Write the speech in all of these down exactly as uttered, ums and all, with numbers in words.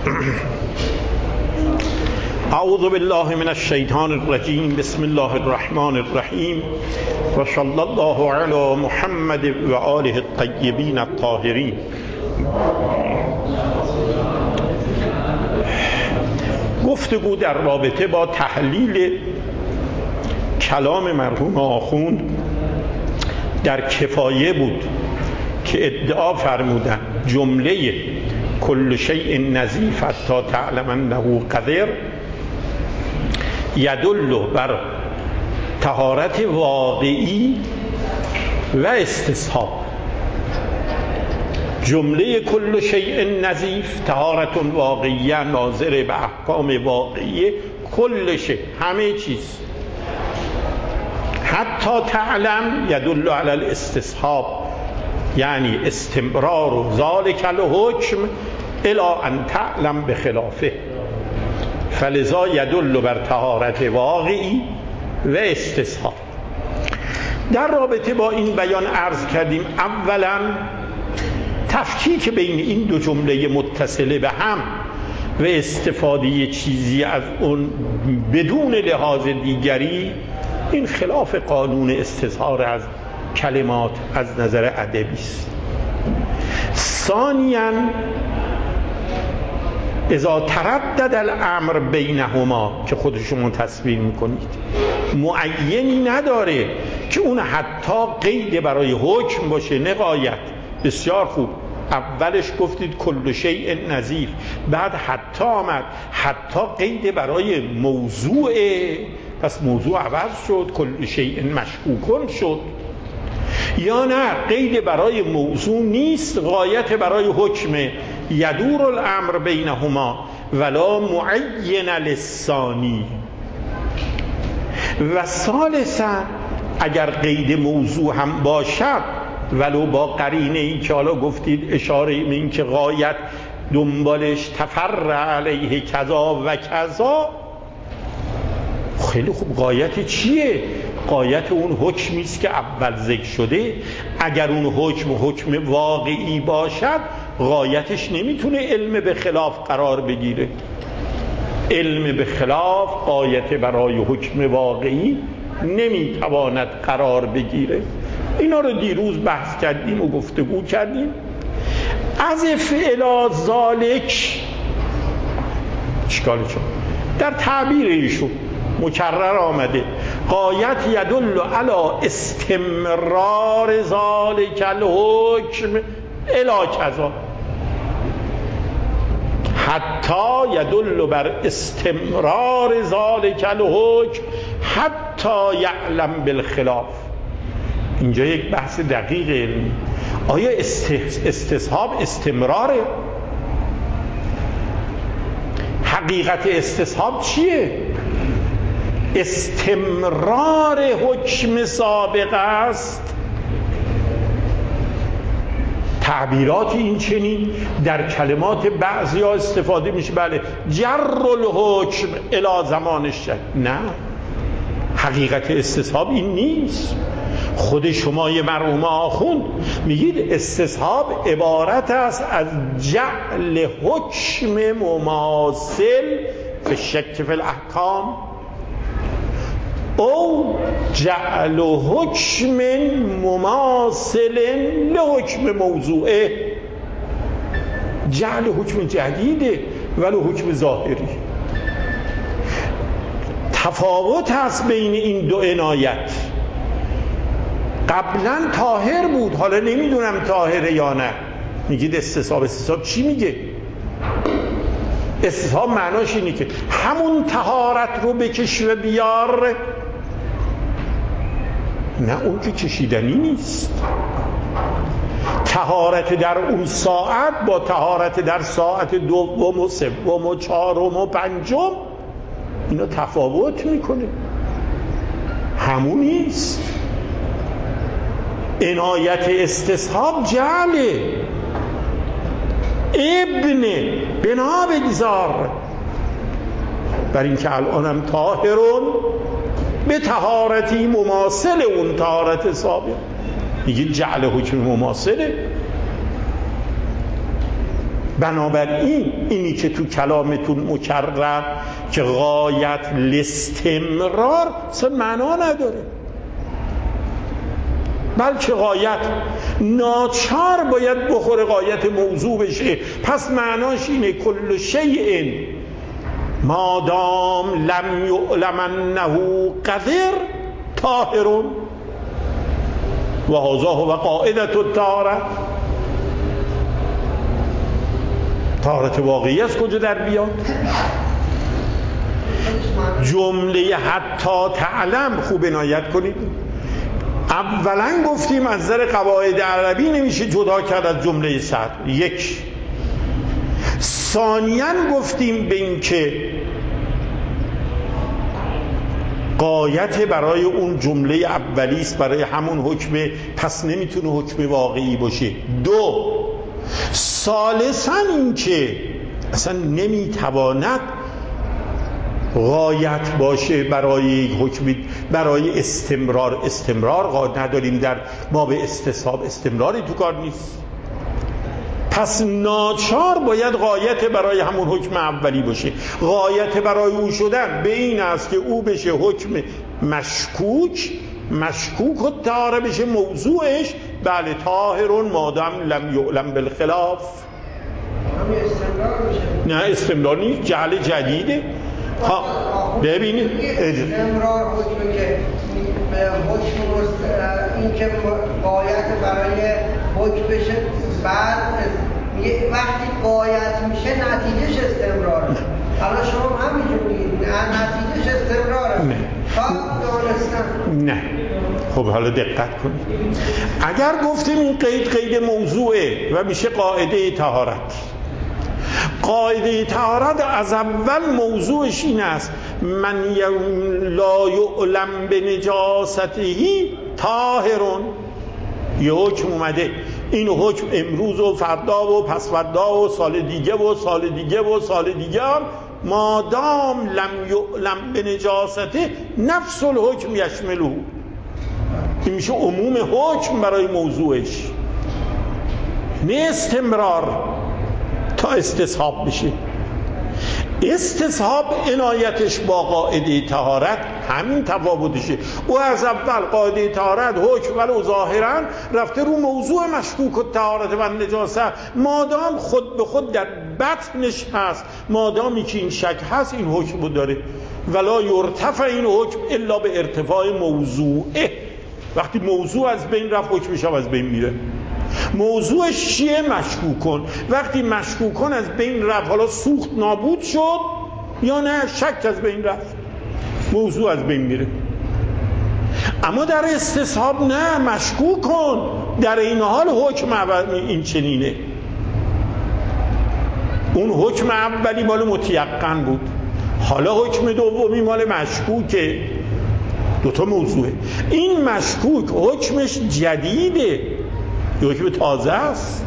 اعوذ بالله من الشیطان الرجیم. بسم الله الرحمن الرحیم و صلی الله علی محمد و آله الطیبین الطاهرین. گفتگو در رابطه با تحلیل کلام مرحوم آخوند در کفایه بود که ادعا فرمودن جمله کل شیء نظیف حتی تعلم انه قذر یدل بر طهارت واقعی و استصحاب. جمله کل شیء نظیف طهارت واقعیه ناظر به احکام واقعی کل شیء، همه چیز. حتی تعلم یدل علی الاستصحاب، یعنی استمرار ذالک الحکم الی ان تعلم بخلافه، فلذا یدل بر طهارت واقعی و استصحاب. در رابطه با این بیان عرض کردیم اولا تفکیک بین این دو جمله متصله به هم و استفاده چیزی از اون بدون لحاظ دیگری، این خلاف قانون استظهار از کلمات از نظر ادبی است. ثانیاً اذا تردد الامر بینهما، که خود شما تصویر میکنید، معینی نداره که اون حتی قید برای حکم باشه، نه غایت. بسیار خوب، اولش گفتید کل شیء نظیف، بعد حتی آمد، حتی قید برای موضوع، پس موضوع عوض شد، کل شیء مشکوکن شد. یا نه قید برای موضوع نیست، غایت برای حکمه، یدور الامر بینهما ولا معین للثانی. و ثالثا اگر قید موضوع هم باشد ولو با قرینه ای که حالا گفتید اشاره به این که غایت دنبالش تفرع علیه کذا و کذا، خیلی خوب، غایت چیه؟ غایت اون حکمی است که اول ذکر شده. اگر اون حکم حکم واقعی باشد غایتش نمیتونه علم به خلاف قرار بگیره. علم به خلاف غایت برای حکم واقعی نمیتواند قرار بگیره. اینا رو دیروز بحث کردیم و گفتگو کردیم. از فعل ذالک چیکارشون در تعبیر ایشون مکرر آمده، غایت یدل علی استمرار ذالک الحکم الی کذا، حتی یدل بر استمرار ذالک الحکم حتی یعلم بالخلاف. اینجا یک بحث دقیق علمی. آیا استصحاب استمراره؟ حقیقت استصحاب چیه؟ استمرار حکم سابق است. تعبیرات این چنین در کلمات بعضی ها استفاده میشه، بله جر الحکم الی زمان الشک. نه، حقیقت استصحاب این نیست. خود شما یه مرحوم آخوند میگید استصحاب عبارت است از جعل حکم مماثل فی الشک فی الاحکام او جعل حکم مماثل لحکم موضوعه. جعل حکم جدیده ولی حکم ظاهری. تفاوت هست بین این دو عنایت. قبلا طاهر بود، حالا نمیدونم طاهره یا نه. میگید استصحاب. استصحاب چی میگه؟ استصحاب معناش اینه که همون طهارت رو بکش و بیار. نه، اون که کشیدنی نیست. طهارت در اون ساعت با طهارت در ساعت دوم و سوم و چهارم و پنجم اینا تفاوت میکنه، همون نیست. عنایت استصحاب جعله ابن بنا بگذار بر این که الانم طاهرون به طهارتی مماثل اون طهارت سابق. میگه جعل حکم مماثله. بنابراین اینی که تو کلامتون مکرر که غایت الاستمرار اصلا معنا نداره، بلکه غایت ناچار باید بخوره غایت موضوع بشه. پس معناش اینه کل شیء مادام لم یعلم انه قدر طاهر و هذا هو قاعدة الطهارة. طهارت واقعی از کجا در بیاد؟ جمله حتی تعلم خوب عنایت کنید. اولا گفتیم از نظر قواعد عربی نمیشه جدا کرد از جمله صدر، یک. ثانیاً گفتیم به این که غایت برای اون جمله اولی است، برای همون حکم، پس نمیتونه حکم واقعی باشه. دو، ثالثاً این که اصلا نمیتواند غایت باشه برای یک حکم، برای استمرار. استمرار غایت نداریم در باب استصحاب، استمراری تو کار نیست. پس ناچار باید غایت برای همون حکم اولی باشه. غایت برای او شدن به این است که او بشه حکم مشکوک، مشکوک و طهاره بشه موضوعش بله طاهر مادام لم یعلم بالخلاف. نه استمرار نیست، جعل جدیده. ها ببینید استمرار حکمی که حکم این که غایت برای حکم بشه بعد وقتی غایت میشه نتیجهش استمراره. حالا شما همینجور میگید نتیجهش استمراره. نه تا دانستن نه. خب حالا دقت کنید، اگر گفتیم این قید قید موضوعه و میشه قاعده طهارت، قاعده طهارت از اول موضوعش این است من لا یعلم بنجاستهی طاهرون. یه حکم اومده، این حکم امروز و فردا و پس فردا و سال دیگه و سال دیگه و سال دیگه هم مادام لم یعلم بنجاسته نفس الحکم یشمله. این میشه عموم حکم برای موضوعش، نه استمرار تا استصحاب بشه. استصحاب عنایتش با قاعده طهارت همین تفاوتشه. او از اول قاعده طهارت حکم ولو ظاهرا رفته رو موضوع مشکوک و طهارت و نجاست، مادام خود به خود در بطنش هست، مادامی که این شک هست این حکم رو داره. ولا یرتفع این حکم الا به ارتفاع موضوعه. وقتی موضوع از بین رفت حکمش هم از بین میره. موضوعش چیه؟ مشکوکن. وقتی مشکوکن از بین رفت، حالا سوخت نابود شد یا نه شک از بین رفت، موضوع از بین میره. اما در استصحاب نه، مشکوکن در این حال حکم این چنینه. اون حکم اولی مال متیقن بود، حالا حکم دومی مال مشکوکه. دوتا موضوعه. این مشکوک حکمش جدیده، یه حکم تازه است،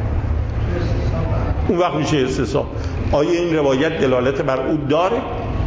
اون وقت میشه استصحاب. آیا این روایت دلالت بر او داره؟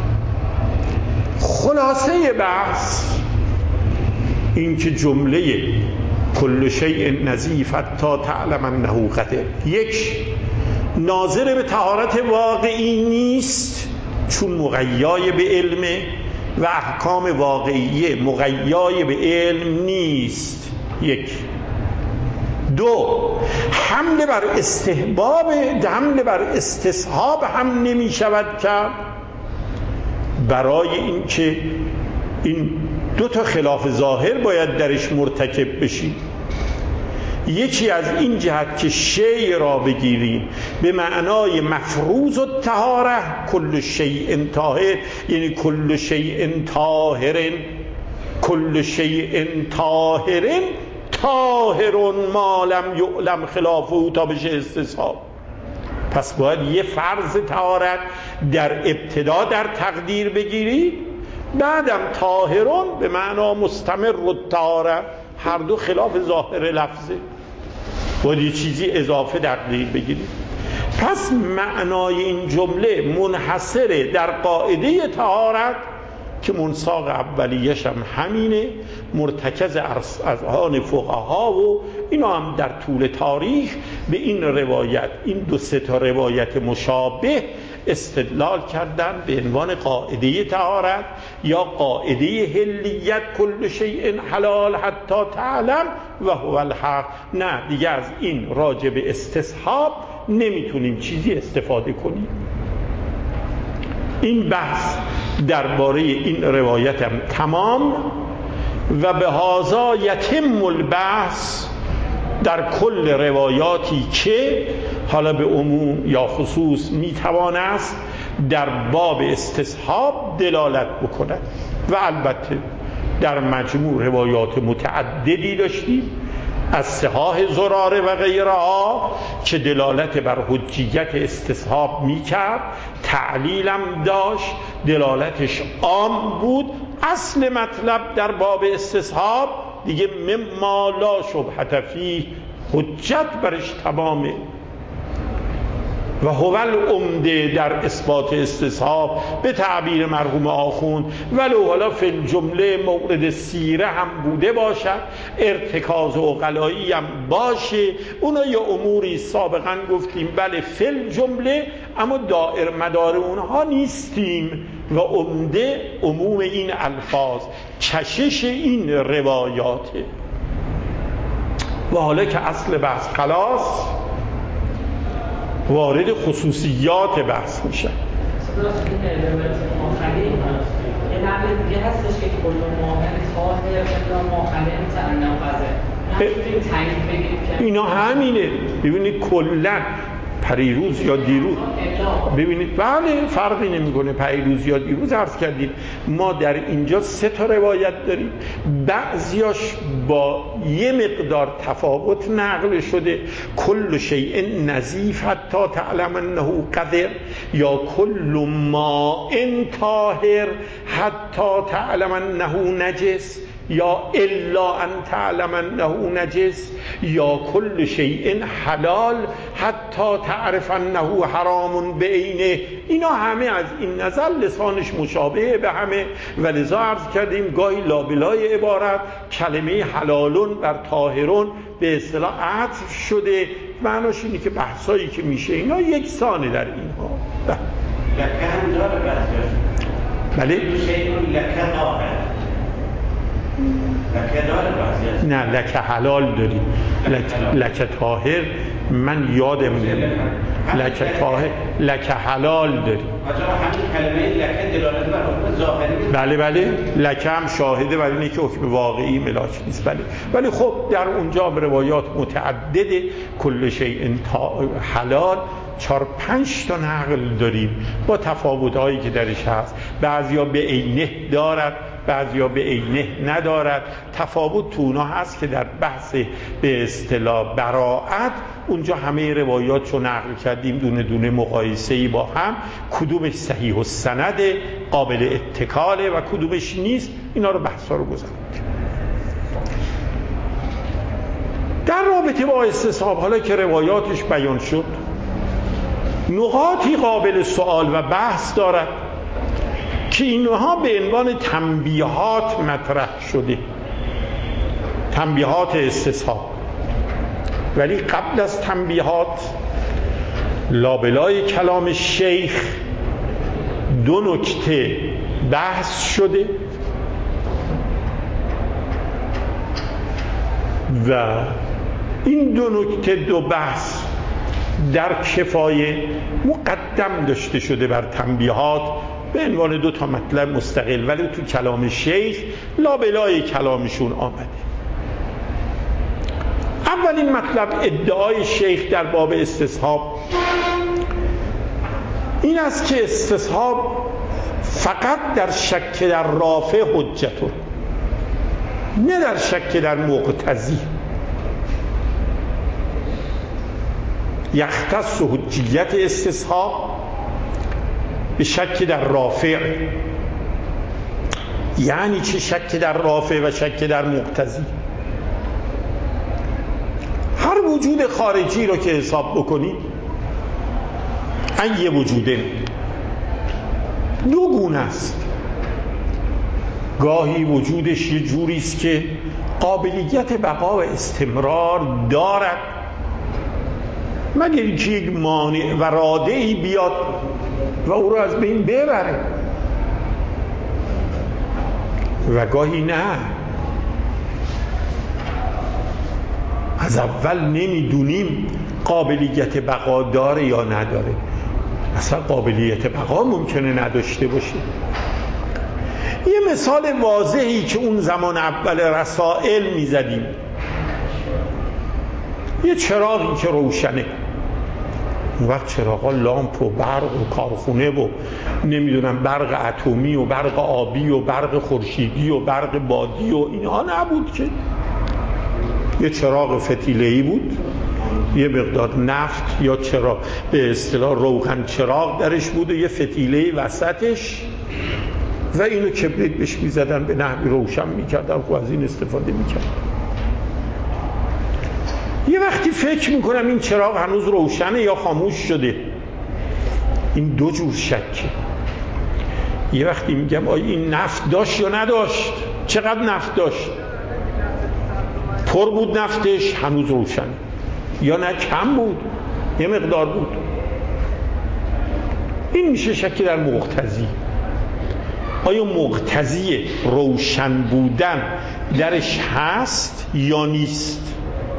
خلاصه بحث این که جمله کل شیء نظیف حتی تعلم انه قدر، یک، ناظر به طهارت واقعی نیست چون مغیای به علمه و احکام واقعیه مغیای به علم نیست. یک. دو، حمله بر استحباب، حمله بر استصحاب هم نمی شود کرد برای این که این دو تا خلاف ظاهر باید درش مرتکب بشیم. یکی از این جهت که شیء را بگیریم به معنای مفروض و طهاره، کل شیء طاهر، یعنی کل شیء طاهر، کل شیء طاهر طاهر ما لم یعلم خلافه تا بشه استصحاب. پس باید یه فرض طهارت در ابتدا در تقدیر بگیرید، بعدم طاهرون به معنا مستمر و طهاره، هر دو خلاف ظاهر لفظه، باید یه چیزی اضافه تقدیر بگیرید. پس معنای این جمله منحصره در قاعده طهارت که منساق اولیش هم همینه، مرتکز از آن فقها و اینا هم در طول تاریخ به این روایت، این دو سه تا روایت مشابه استدلال کردن به عنوان قاعده طهارت یا قاعده حلیت، کل شیء حلال حتی تعلم و هو الحق. نه دیگه از این راجع به استصحاب نمیتونیم چیزی استفاده کنیم. این بحث درباره این روایت هم تمام و به هذا یتم البحث در کل روایاتی که حالا به عموم یا خصوص میتوانست در باب استصحاب دلالت بکند. و البته در مجموع روایات متعددی داشتیم از صحاح زراره و غیرها که دلالت بر حجیت استصحاب میکرد، تعلیلم داشت، دلالتش عام بود. اصل مطلب در باب استصحاب دیگه مما لا شبهة فیه، حجت برش تمامه و هو العمده در اثبات استصحاب به تعبیر مرحوم آخوند، ولو حالا فی الجمله مورد سیره هم بوده باشد، ارتکاز عقلایی هم باشه، اونا یا اموری سابقا گفتیم بله فی الجمله، اما دائر مدار اونها نیستیم و عمده عموم این الفاظ، کشش این روایاته. و حالا که اصل بحث خلاص، وارد خصوصیات بحث میشه. این روایت مؤخری یه نقل دیگه هستش که کل مؤمن طاهر الا مؤمن تعنا قذر، نمیتونیم تعیین بگیم که اینا همینه. ببینید کلا پریروز یا دیروز، ببینید بله فرقی نمیکنه پریروز یا دیروز عرض کردیم ما در اینجا سه تا روایت داریم، بعضیاش با یه مقدار تفاوت نقل شده، کل شیء نظیف حتی تعلم انه قذر، یا کل ماء طاهر حتی تعلم انه نجس، یا الا ان تعلم انه نجس، یا کل شیء حلال حتی تعرف انه حرام بعینه. اینا همه از این نظر لسانش مشابه به همه و لذا عرض کردیم گاهی لابلای عبارت کلمه حلالون بر طاهرون به اصطلاح عطف شده، معناش اینه که بحثایی که میشه اینا یکسانه در اینها. لکه هم داره بحثی بله؟ شیء لکه طاهر لکه داره بعضی؟ نه لکه حلال داریم، لکه, لکه طاهر من یادم نمیاد، لکه طاهر لکه حلال داریم. آجا همین کلمه لکه دلالت بر حکم ظاهری؟ بله بله لکه هم شاهده ولی اینه که حکم واقعی ملاک نیست. بله ولی خب در اونجا روایات متعدده، کل شیء حلال چهار پنج تا نقل داریم با تفاوت‌هایی که درش هست، بعضیا به عینه دارد بعضیا به عینه ندارد. تفاوت تو اونا هست که در بحث به اصطلاح براءت اونجا همه روایات رو نقل کردیم دونه دونه مقایسه‌ای با هم، کدومش صحیح السند قابل اتکاله و کدومش نیست، اینا رو بحثا رو گذاریم. در رابطه با استصحاب حالا که روایاتش بیان شد، نقاطی قابل سوال و بحث دارد که اینها به عنوان تنبیهات مطرح شده، تنبیهات استصحاب. ولی قبل از تنبیهات لابلای کلام شیخ دو نکته بحث شده و این دو نکته دو بحث در کفایه مقدم داشته شده بر تنبیهات به عنوان دو تا مطلب مستقل، ولی تو کلام شیخ لابلای کلامشون آمده. اولین مطلب ادعای شیخ در باب استصحاب این است که استصحاب فقط در شک در رافع حجته، نه در شک در مقتضی. یختص حجیت استصحاب به شک در رافع. یعنی چه شک در رافع و شک در مقتضی؟ هر وجود خارجی رو که حساب بکنید، ای وجوده دو گونه است. گاهی وجودش یه جوری است که قابلیت بقا و استمرار دارد، مگر اینکه یک مانع و رادعی بیاد و او رو از بین ببره. و گاهی نه، از اول نمیدونیم قابلیت بقا داره یا نداره. اصلا قابلیت بقا ممکنه نداشته باشه. یه مثال واضحی که اون زمان اول رسائل میزدیم، یه چراغی که روشنه، اون وقت چراغا لامپ و برق و کارخونه و نمیدونم برق اتمی و برق آبی و برق خورشیدی و برق بادی و اینها نبود که. یه چراغ فتیله‌ای بود، یه مقدار نفت یا چراغ به اصطلاح روغن چراغ درش بود و یه فتیله وسطش و اینو کبریت بهش میزدن، به نحوی روشن میکردن و از این استفاده میکردن. یه وقتی فکر میکنم این چراغ هنوز روشنه یا خاموش شده. این دو جور شکه. یه وقتی میگم آیا این نفت داشت یا نداشت، چقدر نفت داشت، پر بود نفتش هنوز روشنه، یا نه کم بود یه مقدار بود. این میشه شک در مقتضی. آیا مقتضی روشن بودن درش هست یا نیست؟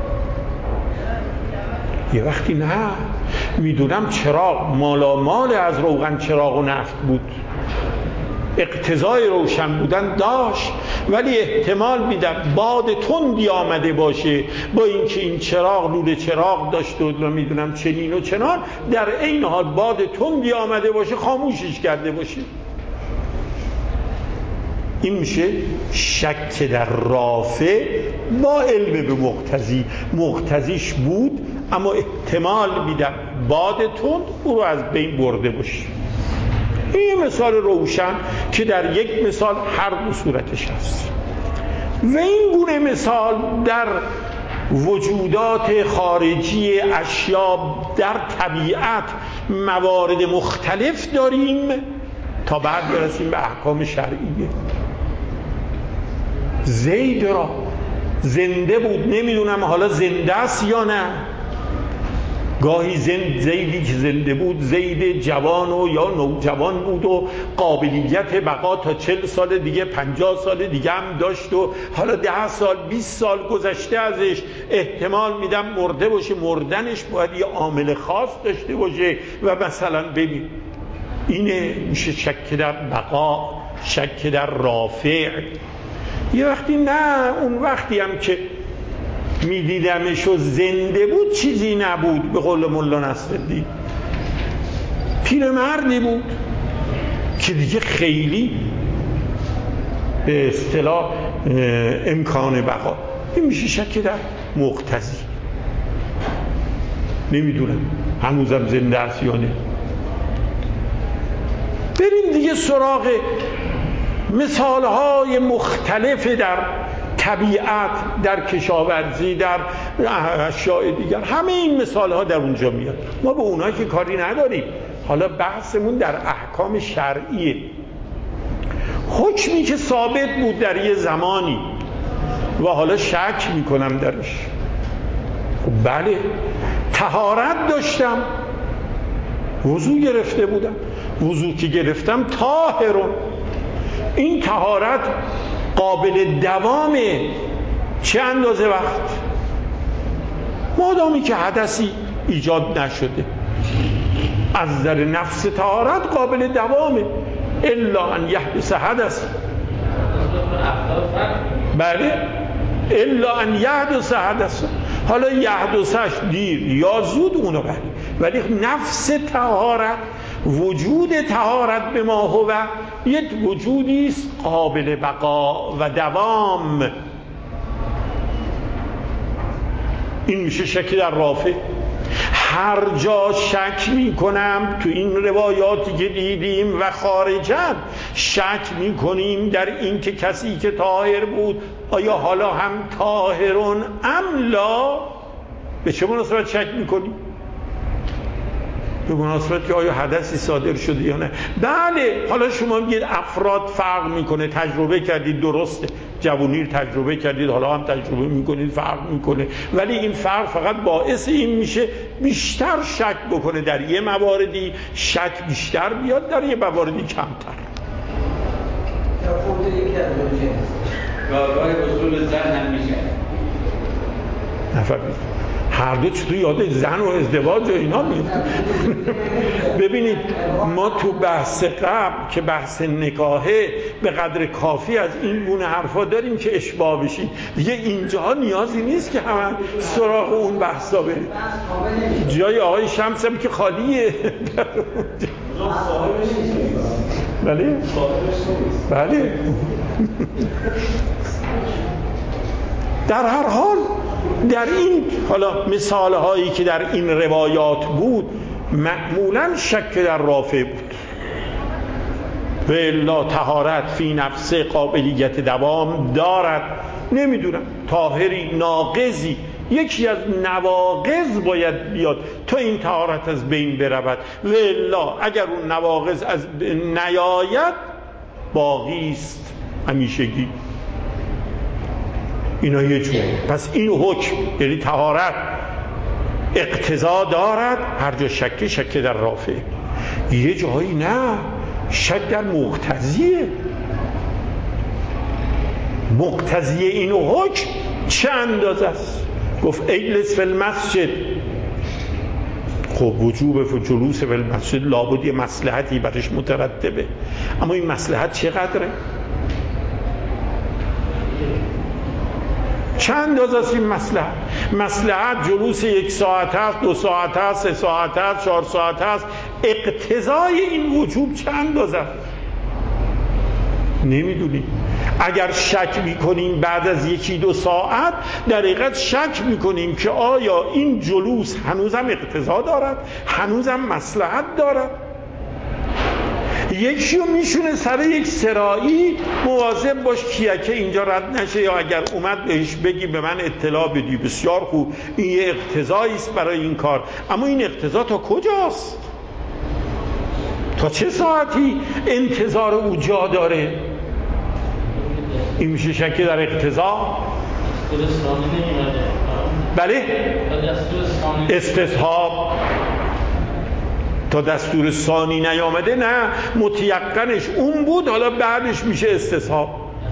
یه وقتی نه، میدونم چراغ مالامال از روغن چراغ و نفت بود، اقتضای روشن بودن داشت، ولی احتمال میدم باد تندی آمده باشه، با اینکه این چراغ لوله چراغ داشته و میدونم چنین و چنان، در این حال باد تندی آمده باشه خاموشش کرده باشه. این میشه شک در رافع با علم به مقتضی. مقتضیش بود اما احتمال میدم باد تند او رو از بین برده باشه. این مثال روشن که در یک مثال هر دو صورتش هست. و این گونه مثال در وجودات خارجی اشیا در طبیعت موارد مختلف داریم تا بعد برسیم به احکام شرعیه. زید را زنده بود، نمیدونم حالا زنده است یا نه. گاهی زند زیدی که زنده بود زید جوان و یا نوجوان بود و قابلیت بقا تا چل سال دیگه پنجاه سال دیگه هم داشت و حالا ده سال بیست سال گذشته ازش، احتمال میدم مرده باشه. مردنش باید یه عامل خاص داشته باشه و مثلا ببین اینه میشه شک در بقا، شک در رافع. یه وقتی نه، اون وقتی هم که میدیدمش و زنده بود چیزی نبود، به قول مولا نصرالدین پیرمردی بود که دیگه خیلی به اصطلاح امکان بقا. این میشه شک در مقتضی. نمیدونم هنوزم زنده است یا نه. بریم دیگه سراغ مثالهای مختلف در طبیعت، در کشاورزی، در اشیاء دیگر. همه این مثالها در اونجا میاد. ما به اونها که کاری نداریم. حالا بحثمون در احکام شرعیه. حکمی که ثابت بود در یه زمانی و حالا شک میکنم درش. خب بله، طهارت داشتم، وضو گرفته بودم، وضو که گرفتم طاهرون. این طهارت قابل دوامه چه اندازه وقت؟ مادامی که حدثی ایجاد نشده. از نظر نفس طهارت قابل دوامه، الا ان یحدث حدث. بله، الا ان یحدث حدث. حالا یحدثش دیر یا زود اونو بله، ولی نفس طهارت، وجود طهارت به ما هو یک وجودی است قابل بقا و دوام. این میشه شک در رافع. هر جا شک میکنم تو این روایاتی که دیدیم و خارجاً شک میکنیم در این که کسی که طاهر بود آیا حالا هم طاهرون ام لا، به چه مناسبت شک میکنیم؟ به مناسبت که آیا حدثی صادر شده یا نه. بله حالا شما میگید افراد فرق میکنه، تجربه کردید، درسته، جوانی تجربه کردید، حالا هم تجربه میکنید، فرق میکنه، ولی این فرق فقط باعث این میشه بیشتر شک بکنه، در یه مواردی شک بیشتر بیاد، در یه مواردی کمتر. یا خود یکی از دو جنس گاهگاه اصول زن هم میشه نفهمید هر دو چطور یاد زن و ازدواج و اینا میفته. ببینید ما تو بحث قبل که بحث نکاحه به قدر کافی از این گونه حرفا داریم که اشباع بشید، دیگه اینجا نیازی نیست که همه سراغ اون بحثا بریم. جای آقای شمس هم که خالیه. بله بله. در هر حال در این حالا مثال هایی که در این روایات بود معمولا شک در رافع بود و الا طهارت فی نفس قابلیت دوام دارد. نمیدونم طاهری ناقضی، یکی از نواقض باید بیاد تا این طهارت از بین برود و الا اگر اون نواقض از نیاید باقی است همیشگی. اینا یه جوره. پس این حکم یعنی طهارت اقتضا دارد، هر جا شک شک در رافع، یه جایی نه شک در مقتضیه. مقتضی این حکم چه اندازه است؟ گفت اجلس فی المسجد، خب وجوب جلوس فی المسجد لابد یه مصلحتی برش مترتبه، اما این مصلحت چقدره؟ چند اندازه است این مصلحت؟ مصلحت جلوس یک ساعت است، دو ساعت است، سه ساعت است، چهار ساعت است. اقتضای این وجوب چند اندازه است؟ نمیدونیم. اگر شک میکنیم بعد از یکی دو ساعت، در حقیقت شک میکنیم که آیا این جلوس هنوزم اقتضا دارد، هنوزم مصلحت دارد. یکیو میشونه سر یک سرایی، مواظب باش کیکه اینجا رد نشه، یا اگر اومد بهش بگی به من اطلاع بدی. بسیار خوب، این یه اقتضایی است برای این کار، اما این اقتضا تا کجاست؟ تا چه ساعتی انتظار او جا داره؟ این میشه شک در اقتضا. بله استصحاب تا دستور ثانی نیامده، نه متیقنش اون بود، حالا بعدش میشه استصحاب.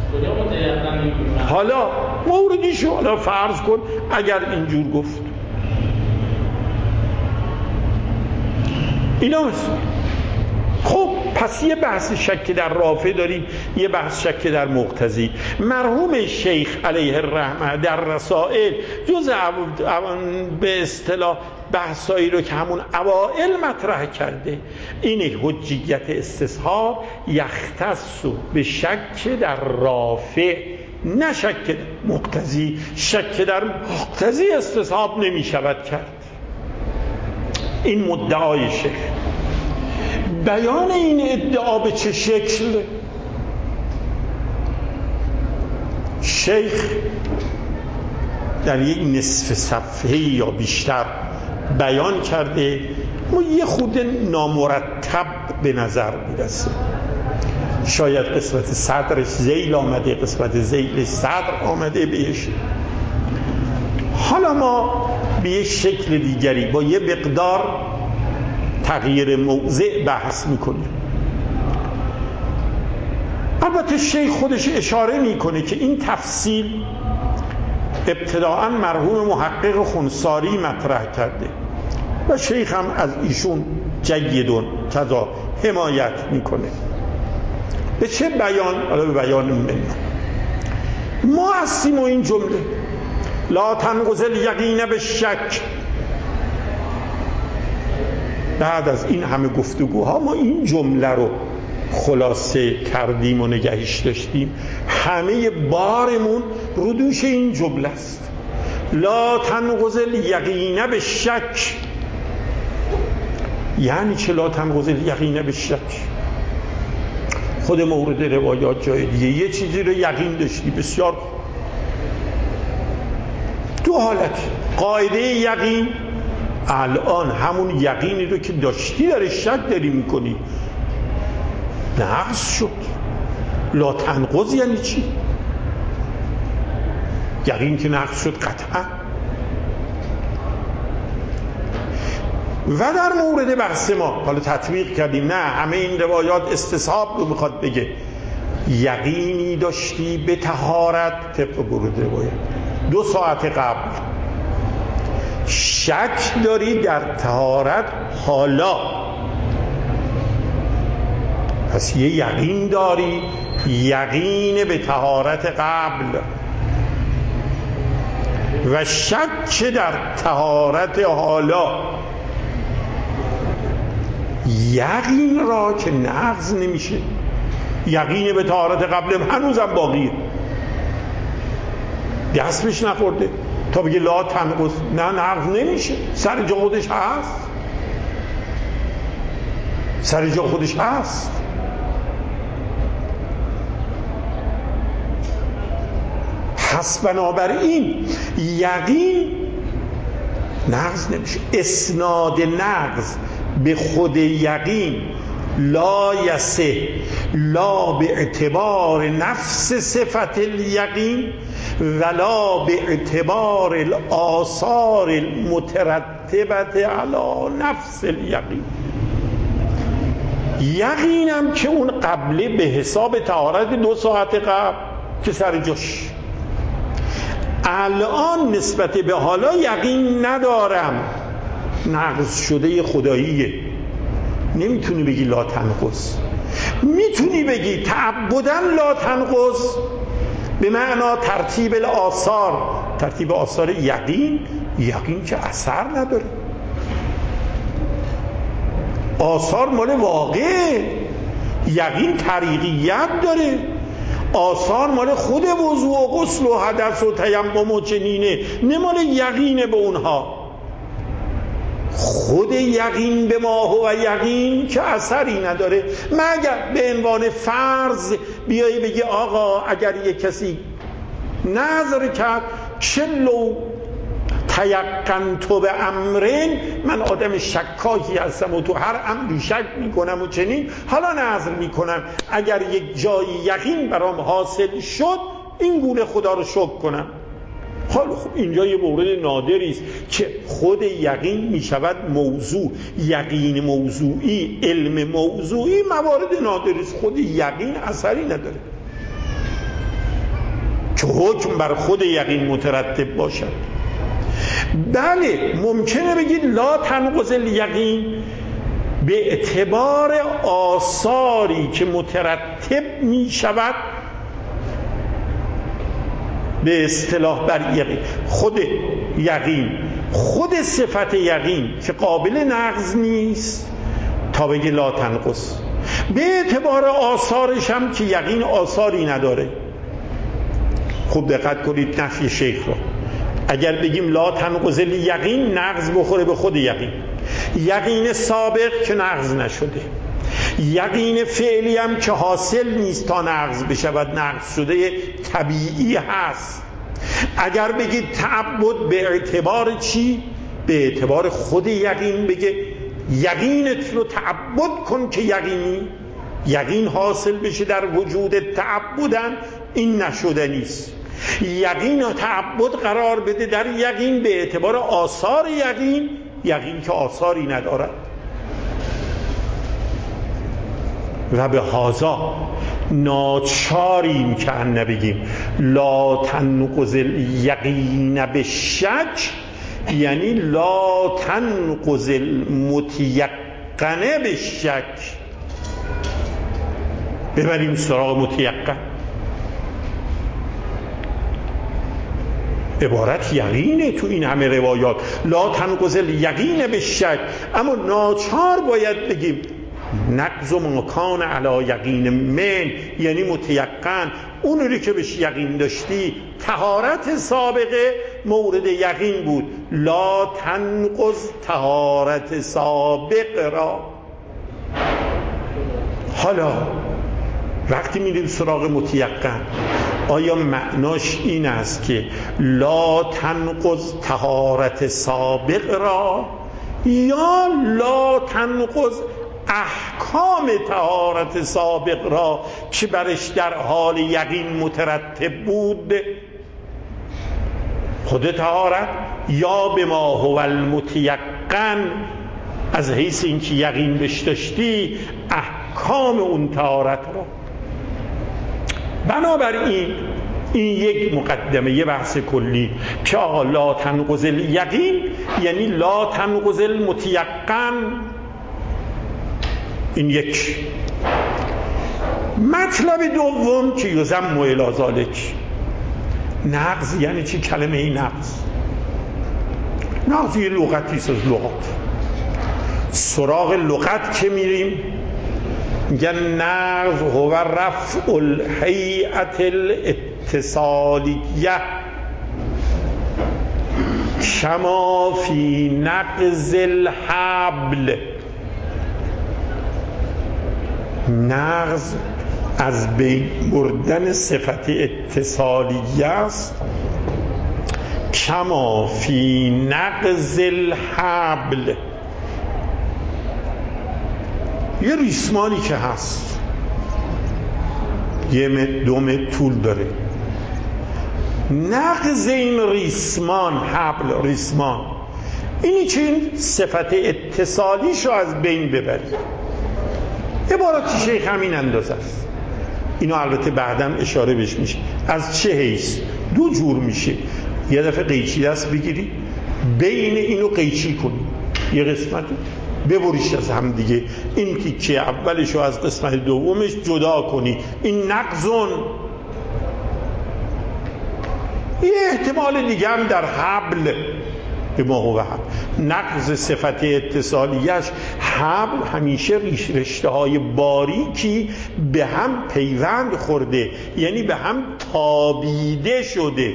حالا موردیشو حالا فرض کن اگر اینجور گفت. اینا مثل خب پس یه بحث شک در رافع داریم، یه بحث شک در مقتضی. مرحوم شیخ علیه الرحمه در رسائل جز به اصطلاح بحثایی رو که همون اوائل مطرح کرده، این حجیت استصحاب یختص به شک در رافع، نه شک در مقتضی. شک در مقتضی استصحاب نمی شود کرد. این مدعای شیخ. بیان این ادعا به چه شکل؟ شیخ در یک نصف صفحه یا بیشتر بیان کرده، ما یه خود نامرتب به نظر میرسه. شاید قسمت صدرش ذیل آمده، قسمت ذیل صدر آمده بهش. حالا ما به یک شکل دیگری با یه مقدار تغییر موضع بحث میکنیم. البته شیخ خودش اشاره میکنه که این تفصیل ابتداءً مرحوم محقق خنثاری مطرح کرده و شیخ هم از ایشون جیدون کذا حمایت میکنه. به چه بیان؟ حالا به بیان من ما هستیم و این جمله لا تنقض الیقین بالشک. بعد از این همه گفتگوها ما این جمله رو خلاصه کردیم و نگهش داشتیم. همه بارمون رو دوش این جمله است، لا تنقض الیقین بالشک. یعنی چه لا تنقض الیقین بالشک؟ خود مورد روایات جای دیگه یه چیزی رو یقین داشتی، بسیار دو حالت. قاعده یقین الان همون یقینی رو که داشتی در شک داری میکنی، نقص شد. لا تنقض یعنی چی؟ یقین که نقص شد قطعا. و در مورد بحث ما حالا تطبیق کردیم، نه همه این روایات استصحاب رو میخواد بگه. یقینی داشتی به طهارت طبق ورود روایت دو ساعت قبل، شک داری در طهارت حالا، پس یه یقین داری، یقین به طهارت قبل و شک در طهارت حالا. یقین را که نقض نمیشه، یقین به طهارت قبل هنوزم باقیه، دست بهش نخورده تا بگه لا تنقض، نه نقض نمیشه، سر جا خودش هست، سر جا خودش هست. پس بنابراین یقین نقض نمیشه. اسناد نقض به خود یقین لا یسه، لا به اعتبار نفس صفت الیقین ولا به اعتبار الآثار المترتبت علی نفس الیقین. یقینم که اون قبله به حساب طهارت دو ساعت قبل که سر جاش، الان نسبت به حالا یقین ندارم، نقض شده خداییه. نمیتونی بگی لا تنقض، میتونی بگی تعبداً لا تنقض به معنا ترتیب الآثار، ترتیب آثار یقین. یقین که اثر نداره، آثار مال واقع، یقین طریقیت داره، آثار مال خود وضوء و غسل و حدث و تیمم و چنینه، نه مال یقینه به اونها. خود یقین به ما و یقین که اثری نداره، مگر به عنوان فرض بیایی بگی آقا اگر یک کسی نظر کرد چلو تیقن تو به امرین، من آدم شکاکی هستم و تو هر امری شک میکنم و چنین، حالا نظر میکنم اگر یک جایی یقین برام حاصل شد این گونه خدا رو شکر کنم. حالا خب اینجا یه مورد نادری است که خود یقین میشود موضوع، یقین موضوعی، علم موضوعی موارد نادری است. خود یقین اثری نداره که حکم بر خود یقین مترتب باشد. بله ممکنه بگید لا تنقض الیقین به اعتبار آثاری که مترتب می شود به اصطلاح بر یقین. خود یقین، خود صفت یقین که قابل نقض نیست تا بگی لا تنقض، به اعتبار آثارش هم که یقین آثاری نداره. خوب دقت کنید نفی شیخ رو، اگر بگیم لا تنقض الیقین نقض بخوره به خود یقین، یقین سابق که نقض نشده، یقین فعلی هم که حاصل نیست تا نقض بشود، نقض شده طبیعی هست. اگر بگید تعبد به اعتبار چی؟ به اعتبار خود یقین، بگه یقینت رو تعبد کن که یقینی، یقین حاصل بشه در وجود تعبدن، این نشده نیست. یقین و تعبد قرار بده در یقین به اعتبار آثار یقین، یقین که آثاری ندارد. و به هازا ناچاریم که ان بگیم لا تنقض الیقین به شک، یعنی لا تنقض المتیقنه به شک. ببریم سراغ متیقن، عبارت یقینه تو این همه روایات، لا تنقض الیقین به شک، اما ناچار باید بگیم نقض ما کان علی یقین من، یعنی متیقن، اون رو که بهش یقین داشتی طهارت سابقه مورد یقین بود، لا تنقض طهارت سابق را. حالا وقتی میریم سراغ متیقن، آیا معناش این است که لا تنقض طهارت سابق را یا لا تنقض احکام طهارت سابق را که برش در حال یقین مترتب بود. خود طهارت یا به ما هو المتیقن، از حیث اینکه یقین بش داشتی احکام اون طهارت را. بنابراین این یک مقدمه، یه بحث کلی که آقا لا تنقض الیقین یعنی لا تنقض المتیقن. این یک مطلب. دوم که یزم و الی ذالک، نقض یعنی چی؟ کلمه این نقض نقض یه لغتیست از لغات. سراغ لغت که میریم میگن نقض هو رفع الهیئت الاتصالیه کما فی نقض الحبل. نقض از بین بردن صفت اتصالیه است، کما فی نقض الحبل. یه ریسمانی که هست یه دوم طول داره، نقض این ریسمان، حبل ریسمان، اینی که این صفت اتصالیشو از بین ببری. عبارت شیخ همین اندازه است. اینو البته بعداً اشاره بهش میشه. از چه حیث؟ دو جور میشه. یه دفعه قیچی دست بگیری بین اینو قیچی کنی، یه قسمت ببریش از هم دیگه، این تیکه اولشو از قسمت دومش جدا کنی، این نقضون. یه احتمال دیگه هم در حبل به ما هو حبل، نقض صفت اتصالیش. حبل همیشه ریش رشته های باریکی به هم پیوند خورده، یعنی به هم تابیده شده.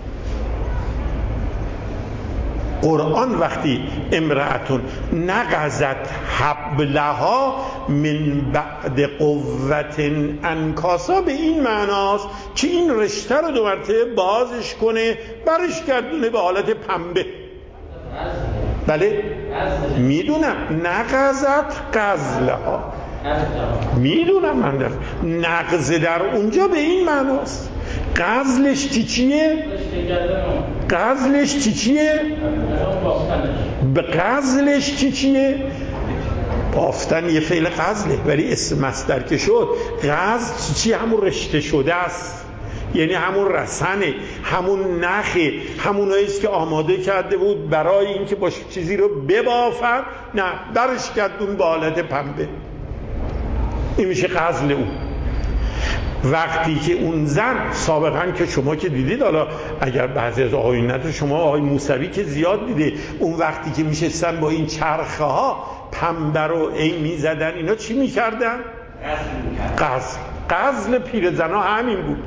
قرآن وقتی امرأتون نقضت حبلها من بعد قوت انکاسا، به این معناست که این رشته رو دو مرتبه بازش کنه، برش گردونه به حالت پنبه. بله میدونم نقضت قزلها، میدونم من در نقض در اونجا به این معناست. قزلش چی چیه؟ قزلش چی چیه؟ به قزلش چی چیه؟ بافتن یه فعل قزله ولی اسم مصدر که شد. قزل چی چی؟ همون رشته شده است، یعنی همون رسنه، همون نخه، هموناییست که آماده کرده بود برای اینکه با چیزی رو ببافن، نه برش گردون با حالت پنبه. این میشه قزل اون. وقتی که اون زن سابقا که شما که دیدید، حالا اگر بعضی از آقایون نداره، شما آقای موسوی که زیاد دیده، اون وقتی که میشستن با این چرخه ها پنبه رو این میزدن، اینا چی میکردن؟ قزل. قزل پیرزن ها همین بود.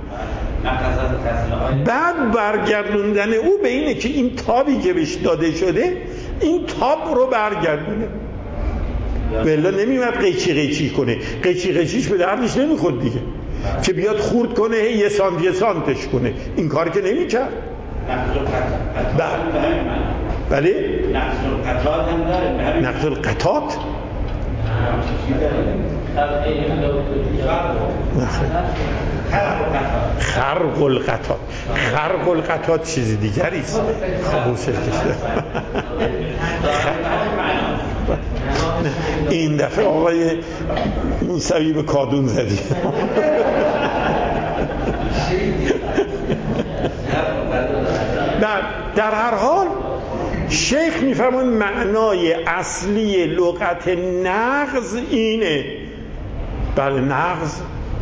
بعد برگردوندن او به اینه که این تابی که بهش داده شده این تاب رو برگردونه، ولی نمیمد قیچی قیچی کنه. قیچی قیچیش به دردش نمیخورد دیگه، که بیاد خورد کنه یه سانت یه سانتش کنه، این کار که نمیکرد. بله نقض القطات هم داره. نقض القطات خرق القطات، خرق القطات چیزی دیگری است. این دفعه آقای موسوی به کادون زدی. در هر حال شیخ میفرمان معنای اصلی لغت نقض اینه. بله نقض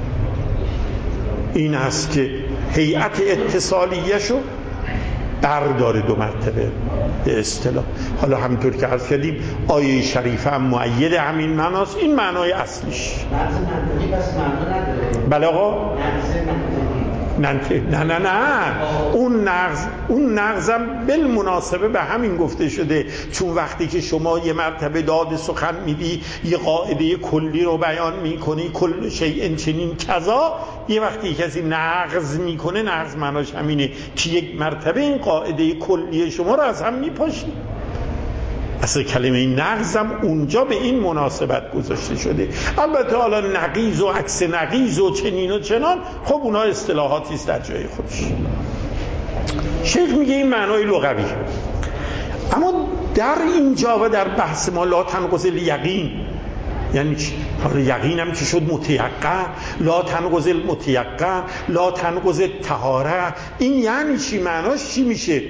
این است که هیئت اتصالیه شو برداره دو مرتبه به اصطلاح. حالا همطور که عرض کردیم آیه شریفه هم مؤید همین معناست. این معنای اصلیش. نقض منطقی بس معنا نداره. بله آقا. نقض نه نه نه اون نقض اون نقضم بالمناسبه به همین گفته شده، چون وقتی که شما یه مرتبه داد سخن میدی، یه قاعده کلی رو بیان میکنی، کل شیء چنین کذا، یه وقتی کسی نقض میکنه، نقض معناش همینه که یک مرتبه این قاعده کلی شما رو از هم میپاشی. اصلا کلمه نقضم اونجا به این مناسبت گذاشته شده. البته حالا نقیض و عکس نقیض و چنین و چنان، خب اونها اصطلاحاتی است در جای خودش. شیخ میگه این معنای لغوی. اما در اینجا و در بحث ما لا تنقض الیقین یعنی چی؟ حالا یقین هم که شد متیقن، لا تنقض المتیقن، لا تنقض الطهاره، این یعنی چی؟ معناش چی میشه؟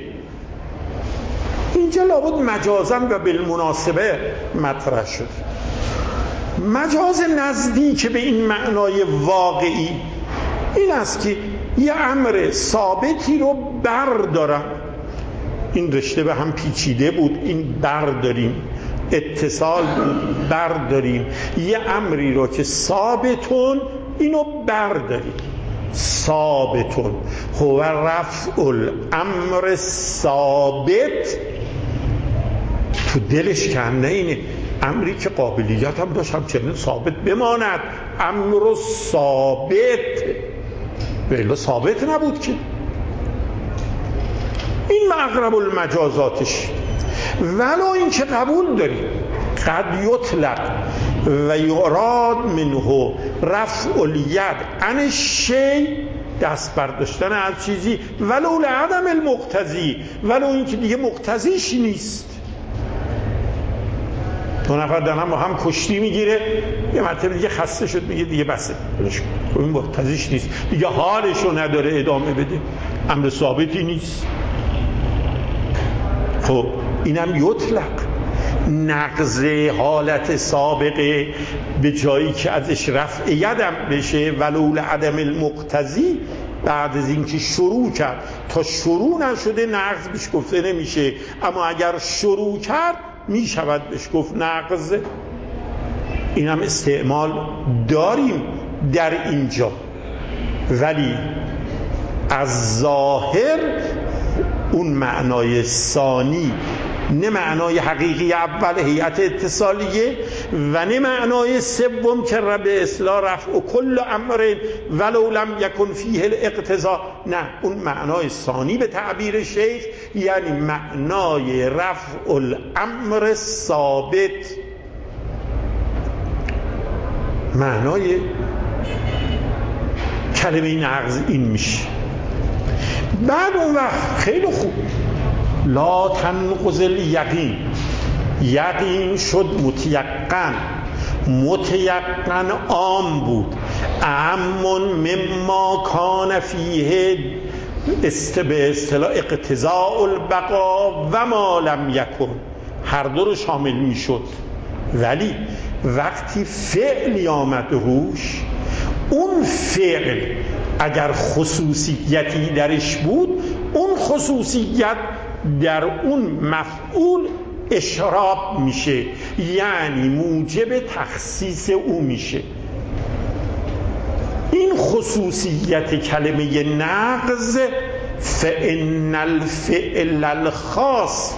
اینجا لابد مجازا و بالمناسبه مطرح شد. مجاز نزدیک به این معنای واقعی این است که یه امر ثابتی رو بردارم، این رشته به هم پیچیده بود، این برداریم، اتصال بود برداریم، یه امری رو که ثابتون اینو برداریم. ثابتون هو رفع الامر ثابت، تو دلش کنده اینه امری که قابلیت هم داشت همچنین ثابت بماند، امر ثابت بله ثابت نبود که. این اقرب المجازاتش. ولو این که قبول داریم قد یطلق و یراد منه رفع الید عن الشیء، دست برداشتن از چیزی، ولو لعدم المقتضی، ولو این که دیگه مقتضیش نیست. دو نفر دارن با هم کشتی میگیره، یه مرتبه دیگه خسته شد میگه دیگه بسه این مقتضیش نیست دیگه، حالشو نداره ادامه بده، امر ثابتی نیست. خب اینم یطلق نقض حالت سابقه به جایی که ازش رفع یدم بشه، ولو لعدم المقتضی، بعد از اینکه شروع کرد تا شروع نشده نقض بهش گفته نمیشه، اما اگر شروع کرد میشود بهش گفت نقض. اینم استعمال داریم در اینجا، ولی از ظاهر اون معنای ثانی، نه معنای حقیقی اول هیئت اتصالیه و نه معنای سوم که به اصطلاح رفع و کل امر ولو لم یکن فیه الاقتضاء، نه اون معنای ثانی به تعبیر شیخ یعنی معنای رفع الامر ثابت، معنای کلمه نقض این میشه. بعد اون وقت خیلی خوب لا تنقض الیقین، یقین شد متیقن، متیقن عام بود، اعم مما کان فیه به اصطلاح اقتضاء البقا و ما لم یکن، هر دو رو شامل می شد. ولی وقتی فعلی آمد روش، اون فعل اگر خصوصیتی درش بود، اون خصوصیت در اون مفعول اشراب میشه، یعنی موجب تخصیص او میشه. این خصوصیت کلمه نقض، فإن الفعل الخاص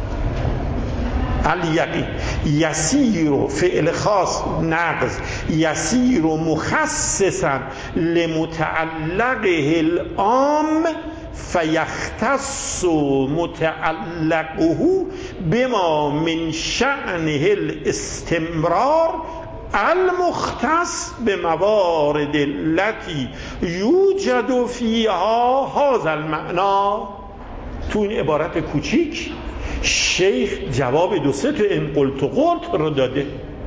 الیقین یسیر، فعل خاص نقض یسیر مخصصا لمتعلقه العام فیختص متعلقه بما من شأنه الاستمرار المختص بموارد التي یوجد فیها هذا المعنى. تو این عبارت کوچیک شیخ جواب دو سه تا این قلت و قلت رو داده.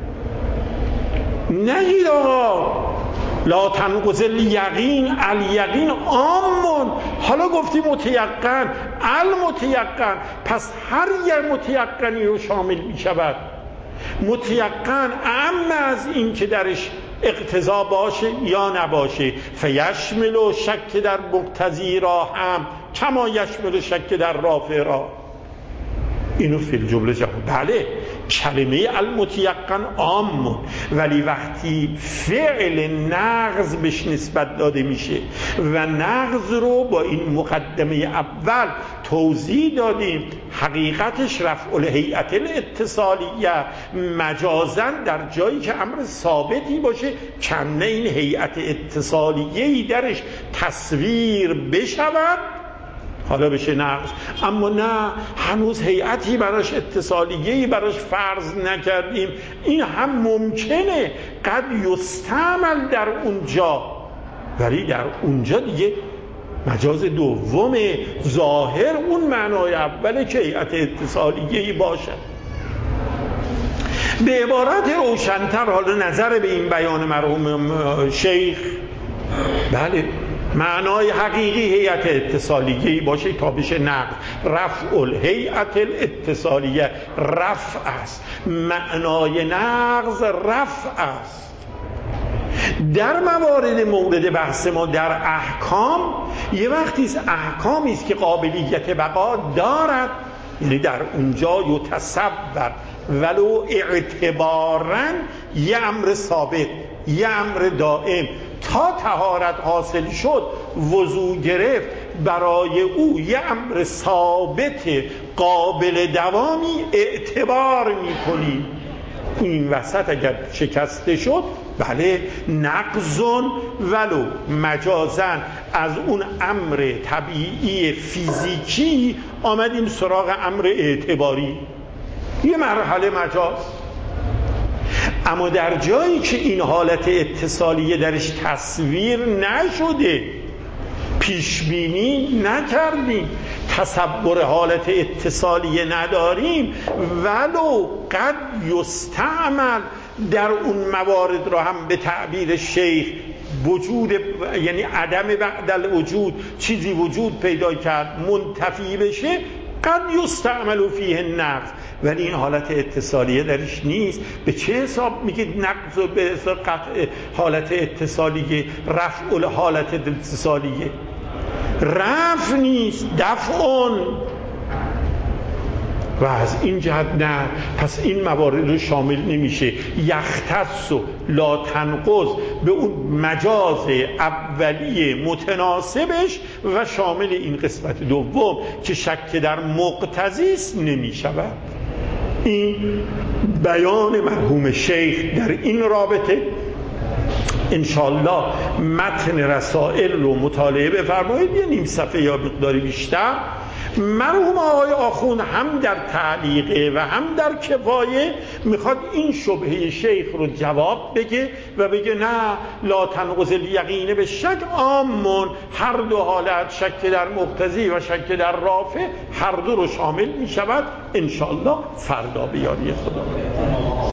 نگید آقا لا تنقض الیقین، الیقین عامون، حالا گفتی متیقن، المتیقن، پس هر یک متیقنی رو شامل می شود. متیقن اعم از این که درش اقتضا باشه یا نباشه، فیشمل و شک در مقتضی را هم کما یشمل شک در رافع را. اینو فی الجمله جواب. بله کلمه المتیقن عام، ولی وقتی فعل نقض بهش نسبت داده میشه و نقض رو با این مقدمه اول توضیح دادیم، حقیقتش رفع الهیئت الاتصالیه، مجازاً در جایی که امر ثابتی باشه کنه این هیئت اتصالیه‌ای درش تصویر بشود. حالا بشه نقض. اما نه، هنوز هیئتی براش، اتصالیه‌ای براش فرض نکردیم. این هم ممکنه قد یستعمل در اونجا، ولی در اونجا دیگه مجاز دوم ظاهر اون معنای اوله که هیئت اتصالیه‌ای باشه. به عبارت روشن‌تر حالا نظر به این بیان مرحوم شیخ، بله معنای حقیقی هیئت اتصالیه‌ای باشه تا بشه نقض. رفع الهیئت الاتصالیه رفع است، معنای نقض رفع است. در موارد مورد بحث ما در احکام، یه وقتی است احکامی است که قابلیت بقا دارد، یعنی در اونجا یتصور ولو اعتباراً یه امر ثابت، یه امر دائم تا طهارت حاصل شد وضو گرفت، برای او یه امر ثابت قابل دوامی اعتبار میکنیم. این وسط اگر شکسته شد، بله نقضون ولو مجازن از اون امر طبیعی فیزیکی آمدیم سراغ امر اعتباری، یه مرحله مجاز. اما در جایی که این حالت اتصالیه درش تصویر نشده، پیشبینی نکردیم، تصور حالت اتصالیه نداریم، ولو قد یستعمل در اون موارد را هم به تعبیر شیخ وجود، یعنی عدم بعد الوجود، چیزی وجود پیدا کرد منتفی بشه، قد یستعمل فیه النقض، ولی این حالت اتصالیه درش نیست. به چه حساب میگید نقض و به حساب قطع حالت اتصالیه، رفع حالت اتصالیه؟ رفع نیست، دفعون. و از این جهت نه، پس این موارد رو شامل نمیشه. یختص و لا تنقض به اون مجاز اولیه متناسبش و شامل این قسمت دوم که شک در مقتضی است نمیشود. این بیان مرحوم شیخ در این رابطه. انشالله متن رسائل رو مطالعه بفرمایید، یه نیم صفحه یا مقداری بیشتر. مرحوم آقای آخوند هم در تعلیقه و هم در کفایه میخواد این شبهه شیخ رو جواب بگه و بگه نه، لا تنقض الیقین به شک عامون، هر دو حالت، شک در مقتضی و شک در رافع، هر دو رو شامل میشود. انشالله فردا به یاری خدا.